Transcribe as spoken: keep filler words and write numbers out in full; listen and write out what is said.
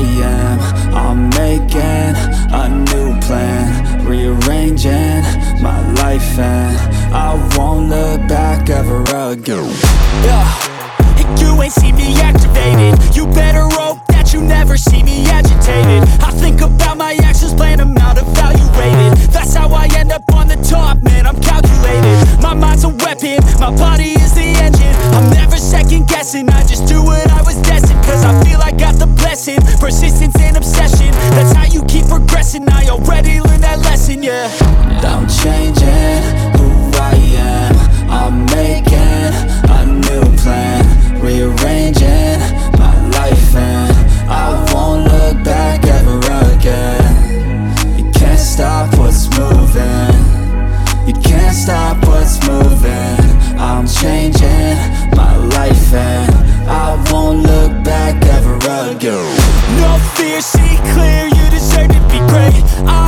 am. I'm making a new plan, rearranging my life, and I won't look back ever again. Yeah. You ain't see me activated. You better hope that you never see me agitated. I think about my actions, plan them out, evaluated. That's how I end up on the top, man, I'm calculated. My mind's a weapon, my body is the engine. I'm never second guessing, I just do what I was destined. Cause I feel I got the blessing, persistence and obsession. That's how you keep progressing, I already learned that lesson, yeah. I'm changing who I am. I'm making a new plan, rearranging my life, and I won't look back ever again. You can't stop what's moving, you can't stop what's moving. I'm changing my life, and I won't look back ever again. No fear, see clear, you deserve to be great. I